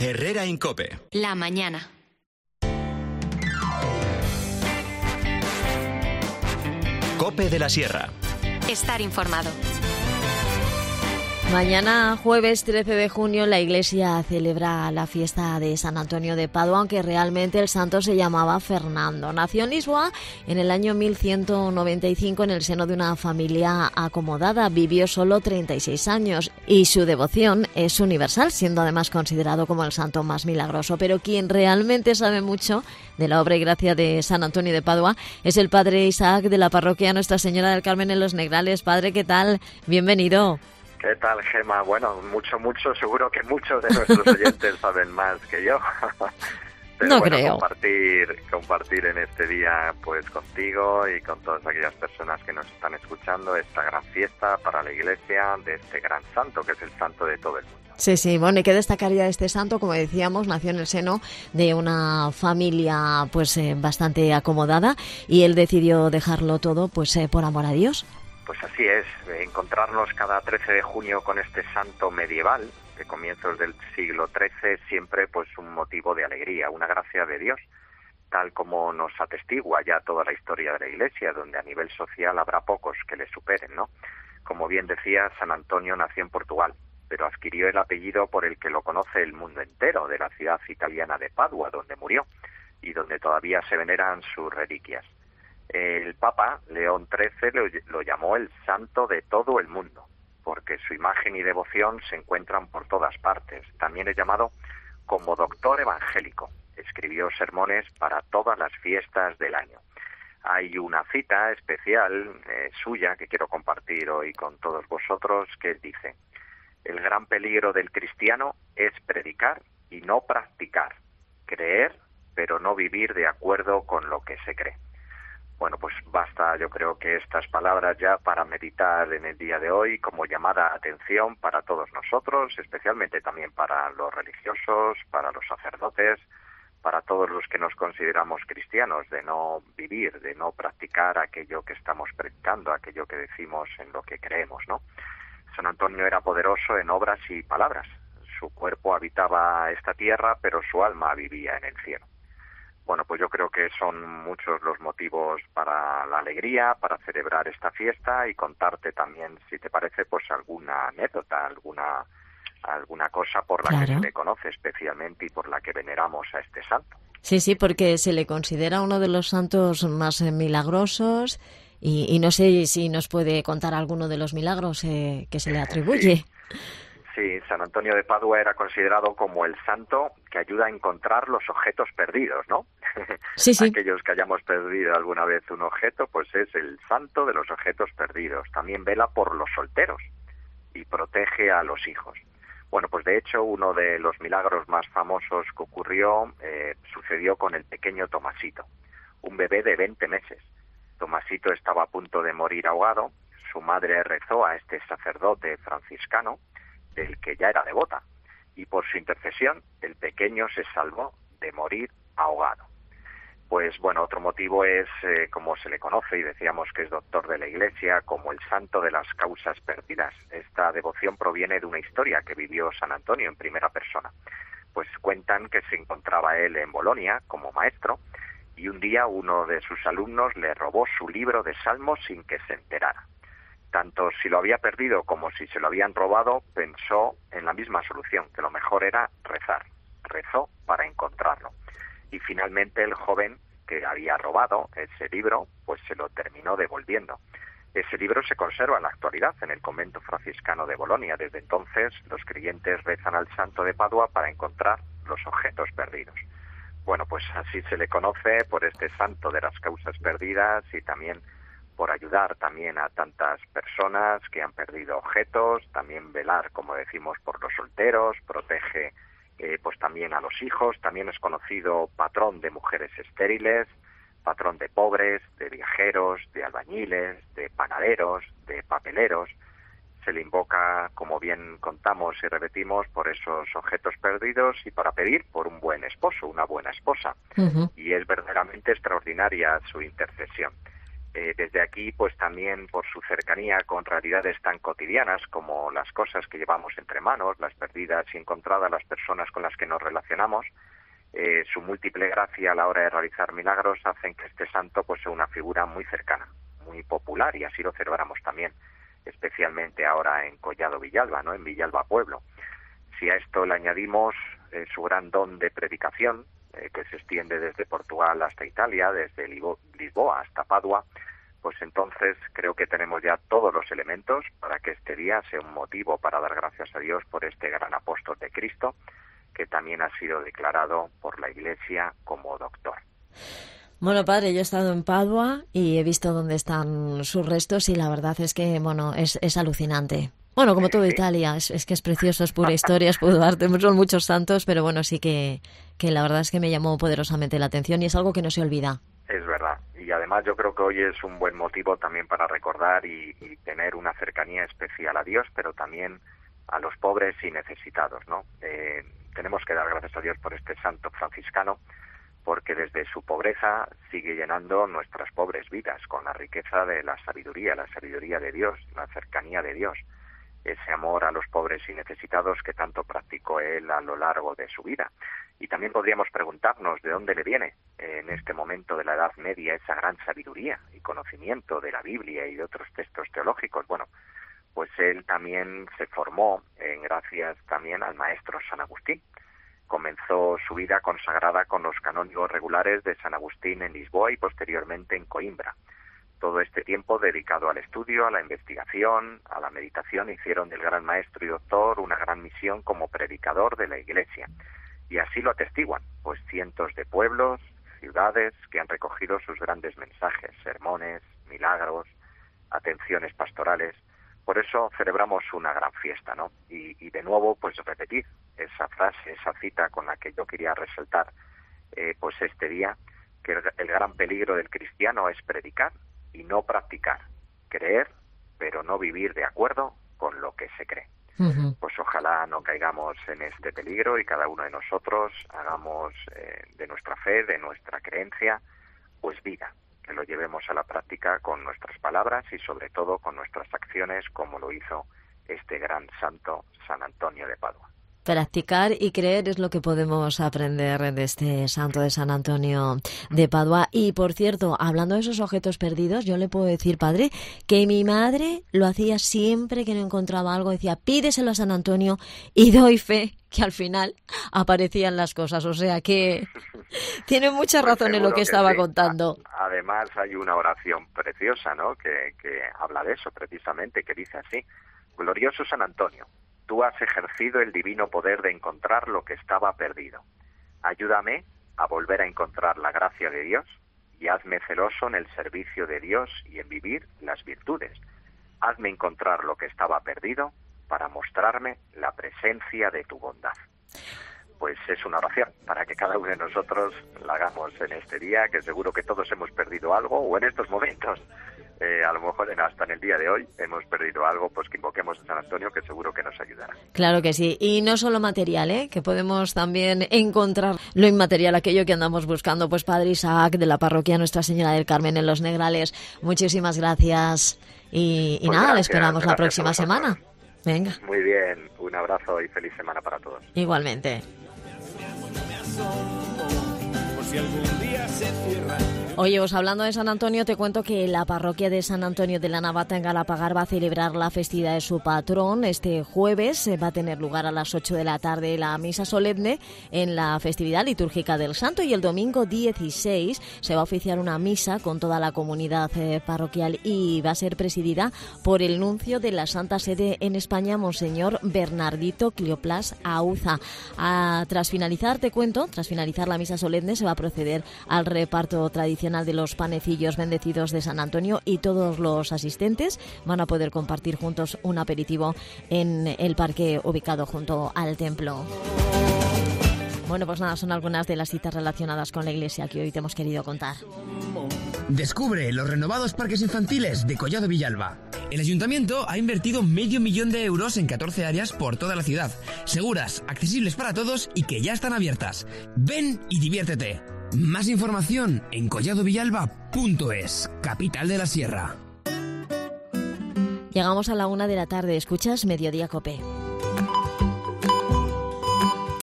Herrera Incope. La mañana. Cope de la Sierra. Estar informado. Mañana, jueves 13 de junio, la Iglesia celebra la fiesta de San Antonio de Padua, aunque realmente el santo se llamaba Fernando. Nació en Lisboa en el año 1195 en el seno de una familia acomodada. Vivió solo 36 años y su devoción es universal, siendo además considerado como el santo más milagroso. Pero quien realmente sabe mucho de la obra y gracia de San Antonio de Padua es el padre Isaac de la parroquia Nuestra Señora del Carmen en Los Negrales. Padre, ¿qué tal? Bienvenido. ¿Qué tal, Gema? Bueno, mucho, seguro que muchos de nuestros oyentes saben más que yo. Pero no bueno, creo. compartir en este día pues contigo y con todas aquellas personas que nos están escuchando esta gran fiesta para la Iglesia de este gran santo, que es el santo de todo el mundo. Sí, bueno, ¿y qué destacaría de este santo? Como decíamos, nació en el seno de una familia pues bastante acomodada y él decidió dejarlo todo pues por amor a Dios. Pues así es, encontrarnos cada 13 de junio con este santo medieval de comienzos del siglo XIII siempre pues un motivo de alegría, una gracia de Dios, tal como nos atestigua ya toda la historia de la Iglesia, donde a nivel social habrá pocos que le superen, ¿no? Como bien decía, San Antonio nació en Portugal, pero adquirió el apellido por el que lo conoce el mundo entero, de la ciudad italiana de Padua, donde murió y donde todavía se veneran sus reliquias. El Papa León XIII lo llamó el santo de todo el mundo, porque su imagen y devoción se encuentran por todas partes. También es llamado como doctor evangélico. Escribió sermones para todas las fiestas del año. Hay una cita especial suya que quiero compartir hoy con todos vosotros, que dice: el gran peligro del cristiano es predicar y no practicar, creer pero no vivir de acuerdo con lo que se cree. Bueno, pues basta, yo creo que estas palabras ya para meditar en el día de hoy como llamada a atención para todos nosotros, especialmente también para los religiosos, para los sacerdotes, para todos los que nos consideramos cristianos, de no vivir, de no practicar aquello que estamos predicando, aquello que decimos en lo que creemos, ¿no? San Antonio era poderoso en obras y palabras. Su cuerpo habitaba esta tierra, pero su alma vivía en el cielo. Bueno, pues yo creo que son muchos los motivos para la alegría, para celebrar esta fiesta y contarte también, si te parece, pues alguna anécdota, alguna cosa por la que se le conoce especialmente y por la que veneramos a este santo. Sí, porque se le considera uno de los santos más milagrosos y no sé si nos puede contar alguno de los milagros que se le atribuye. Sí, San Antonio de Padua era considerado como el santo que ayuda a encontrar los objetos perdidos, ¿no? Sí. Aquellos que hayamos perdido alguna vez un objeto, pues es el santo de los objetos perdidos. También vela por los solteros y protege a los hijos. Bueno, pues de hecho uno de los milagros más famosos que ocurrió sucedió con el pequeño Tomasito, un bebé de 20 meses. Tomasito estaba a punto de morir ahogado. Su madre rezó a este sacerdote franciscano, del que ya era devota, y por su intercesión el pequeño se salvó de morir ahogado. Pues bueno, otro motivo es, como se le conoce, y decíamos que es doctor de la Iglesia, como el santo de las causas perdidas. Esta devoción proviene de una historia que vivió San Antonio en primera persona. Pues cuentan que se encontraba él en Bolonia como maestro, y un día uno de sus alumnos le robó su libro de salmos sin que se enterara. Tanto si lo había perdido como si se lo habían robado, pensó en la misma solución, que lo mejor era rezar. Rezó para encontrarlo. Y finalmente el joven que había robado ese libro, pues se lo terminó devolviendo. Ese libro se conserva en la actualidad en el convento franciscano de Bolonia. Desde entonces los creyentes rezan al santo de Padua para encontrar los objetos perdidos. Bueno, pues así se le conoce por este santo de las causas perdidas y también por ayudar también a tantas personas que han perdido objetos, también velar, como decimos, por los solteros, protege pues también a los hijos. También es conocido patrón de mujeres estériles, patrón de pobres, de viajeros, de albañiles, de panaderos, de papeleros. Se le invoca, como bien contamos y repetimos, por esos objetos perdidos y para pedir por un buen esposo, una buena esposa. Uh-huh. Y es verdaderamente extraordinaria su intercesión. Desde aquí, pues también por su cercanía con realidades tan cotidianas como las cosas que llevamos entre manos, las perdidas y encontradas, las personas con las que nos relacionamos, su múltiple gracia a la hora de realizar milagros hacen que este santo pues sea una figura muy cercana, muy popular, y así lo celebramos también, especialmente ahora en Collado Villalba, ¿no? En Villalba Pueblo. Si a esto le añadimos su gran don de predicación, que se extiende desde Portugal hasta Italia, desde Lisboa hasta Padua, pues entonces creo que tenemos ya todos los elementos para que este día sea un motivo para dar gracias a Dios por este gran apóstol de Cristo, que también ha sido declarado por la Iglesia como doctor. Bueno, padre, yo he estado en Padua y he visto dónde están sus restos y la verdad es que, bueno, es alucinante. Bueno, como todo Italia, es que es precioso, es pura historia, es puro arte, son muchos santos, pero bueno, sí que la verdad es que me llamó poderosamente la atención y es algo que no se olvida. Es verdad, y además yo creo que hoy es un buen motivo también para recordar y tener una cercanía especial a Dios, pero también a los pobres y necesitados, ¿no? Tenemos que dar gracias a Dios por este santo franciscano, porque desde su pobreza sigue llenando nuestras pobres vidas con la riqueza de la sabiduría de Dios, la cercanía de Dios, ese amor a los pobres y necesitados que tanto practicó él a lo largo de su vida. Y también podríamos preguntarnos de dónde le viene en este momento de la Edad Media esa gran sabiduría y conocimiento de la Biblia y de otros textos teológicos. Bueno, pues él también se formó gracias también al maestro San Agustín. Comenzó su vida consagrada con los canónigos regulares de San Agustín en Lisboa y posteriormente en Coimbra. Todo este tiempo dedicado al estudio, a la investigación, a la meditación, hicieron del gran maestro y doctor una gran misión como predicador de la Iglesia. Y así lo atestiguan, pues cientos de pueblos, ciudades que han recogido sus grandes mensajes, sermones, milagros, atenciones pastorales. Por eso celebramos una gran fiesta, ¿no? Y de nuevo, pues repetir esa frase, esa cita con la que yo quería resaltar, pues este día, que el gran peligro del cristiano es predicar y no practicar, creer, pero no vivir de acuerdo con lo que se cree. Uh-huh. Pues ojalá no caigamos en este peligro y cada uno de nosotros hagamos de nuestra fe, de nuestra creencia, pues vida, que lo llevemos a la práctica con nuestras palabras y sobre todo con nuestras acciones, como lo hizo este gran santo San Antonio de Padua. Practicar y creer es lo que podemos aprender de este santo de San Antonio de Padua. Y, por cierto, hablando de esos objetos perdidos, yo le puedo decir, padre, que mi madre lo hacía siempre que no encontraba algo. Decía, pídeselo a San Antonio y doy fe que al final aparecían las cosas. O sea que tiene mucha razón en lo que estaba contando. Además, hay una oración preciosa, ¿no?, que habla de eso precisamente, que dice así: glorioso San Antonio, tú has ejercido el divino poder de encontrar lo que estaba perdido. Ayúdame a volver a encontrar la gracia de Dios y hazme celoso en el servicio de Dios y en vivir las virtudes. Hazme encontrar lo que estaba perdido para mostrarme la presencia de tu bondad. Pues es una oración para que cada uno de nosotros la hagamos en este día, que seguro que todos hemos perdido algo, o en estos momentos. A lo mejor hasta en el día de hoy hemos perdido algo, pues que invoquemos a San Antonio, que seguro que nos ayudará. Claro que sí, y no solo material, que podemos también encontrar lo inmaterial, aquello que andamos buscando. Pues Padre Isaac, de la parroquia Nuestra Señora del Carmen en Los Negrales, muchísimas gracias y pues nada, le esperamos la próxima semana. Venga. Muy bien, un abrazo y feliz semana para todos. Igualmente. Oye, os hablando de San Antonio, te cuento que la parroquia de San Antonio de la Navata en Galapagar va a celebrar la festividad de su patrón. Este jueves va a tener lugar a las 8 de la tarde la misa solemne en la festividad litúrgica del Santo, y el domingo 16 se va a oficiar una misa con toda la comunidad parroquial y va a ser presidida por el nuncio de la Santa Sede en España, Monseñor Bernardito Cleoplás Auza. Tras finalizar la misa solemne, se va a proceder al reparto tradicional de los panecillos bendecidos de San Antonio y todos los asistentes van a poder compartir juntos un aperitivo en el parque ubicado junto al templo. Bueno, pues nada, son algunas de las citas relacionadas con la Iglesia que hoy te hemos querido contar. Descubre los renovados parques infantiles de Collado Villalba. El Ayuntamiento ha invertido 500.000 euros en 14 áreas por toda la ciudad, seguras, accesibles para todos y que ya están abiertas. Ven y diviértete. Más información en colladovillalba.es, capital de la Sierra. Llegamos a la 1 de la tarde. Escuchas Mediodía COPE.